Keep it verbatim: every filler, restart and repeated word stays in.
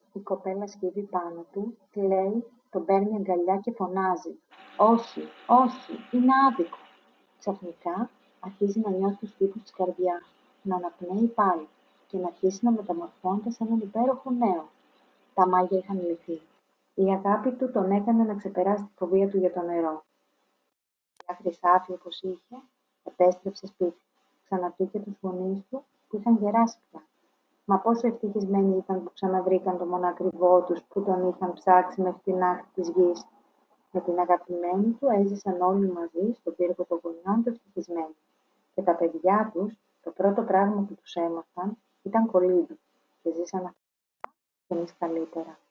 Η κοπέλα σκύβει πάνω του, κλαίει, τον παίρνει αγκαλιά και φωνάζει «Όχι, όχι, είναι άδικο». Ξαφνικά αρχίζει να νιώθει τους χτύπους της καρδιάς, να αναπνέει πάλι και να αρχίσει να μεταμορφώνεται σε έναν υπέροχο νέο. Τα μάγια είχαν λυθεί. Η αγάπη του τον έκανε να ξεπεράσει τη φοβία του για το νερό. Μια χρυσάφι όπως είχε, επέστρεψε σπίτι. Ξαναβρήκε τους γονείς του που είχαν γεράσει πια. Μα πόσο ευτυχισμένοι ήταν που ξαναβρήκαν το μονακριβό τους που τον είχαν ψάξει μέχρι την άκρη της γης. Με την αγαπημένη του έζησαν όλοι μαζί στον πύργο των γονιών του ευτυχισμένοι. Και τα παιδιά τους, το πρώτο πράγμα που τους έμαθαν ήταν κολύμπι και ζήσαν αυτά κι εμείς καλύτερα.